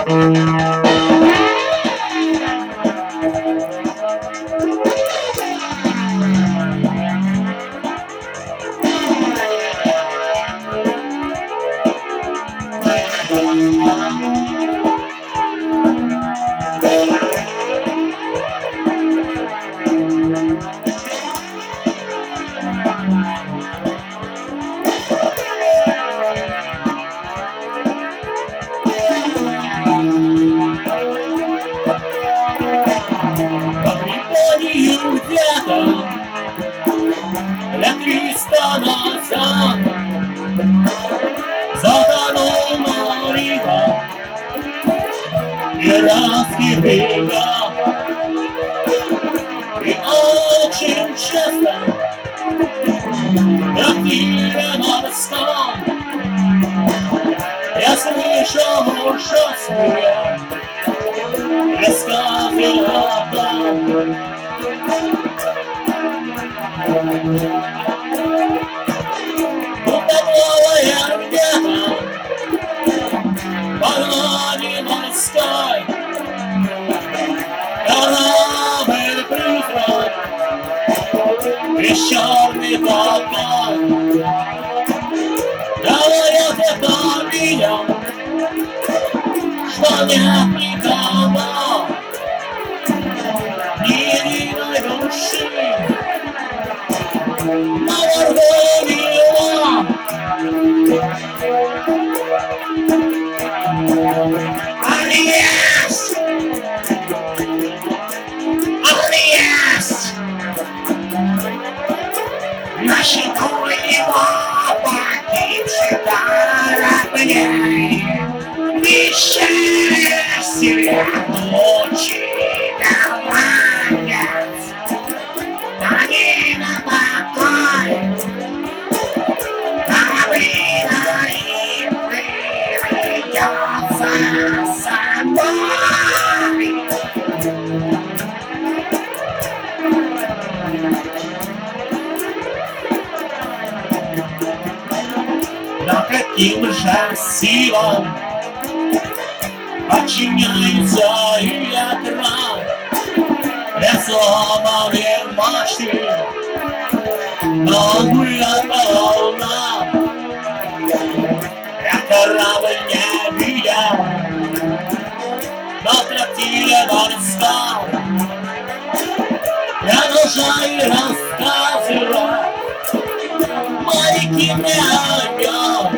Для 300 назад затонул Марига пиратских берегах. И очень часто трактиром отстал я слышал ужасные рассказы о том, будто голая где-то поглади морской корабль призрак песчаный поток. Говорят, это видел, что нет никого, ни единой души на борту его. Он есть! Он есть! На счету его погибший кораблей. Несчастье очень молодец, они на покой, корабли мои приведется с собой. Но каким же силам подчиняется и ветра сломанные мачты, но буря волна. Я корабль не видел, но в трактире стал. Я должен рассказывать маленький мне огонь.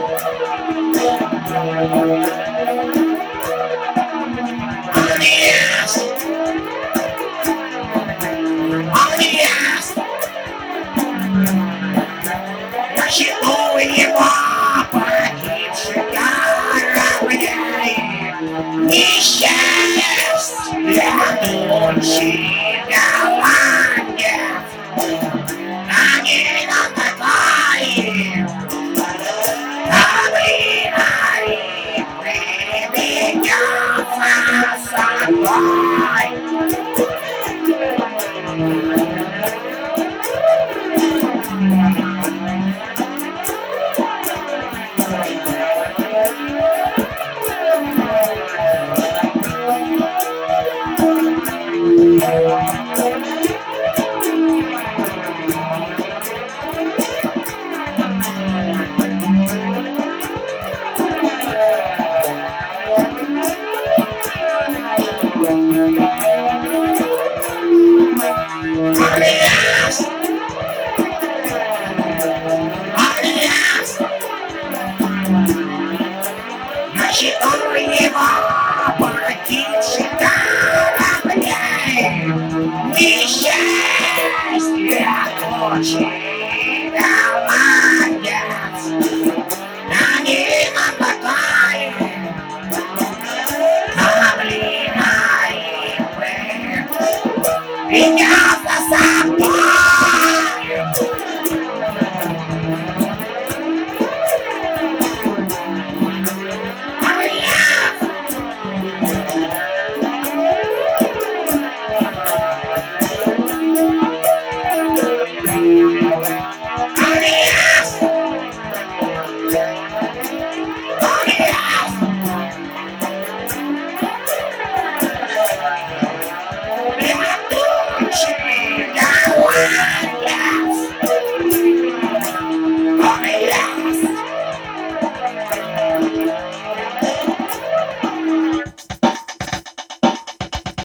На счету его погибших кораблей. Несчастье тучи голландец, они на такой корабли мои приведется с собой. Несчастье очень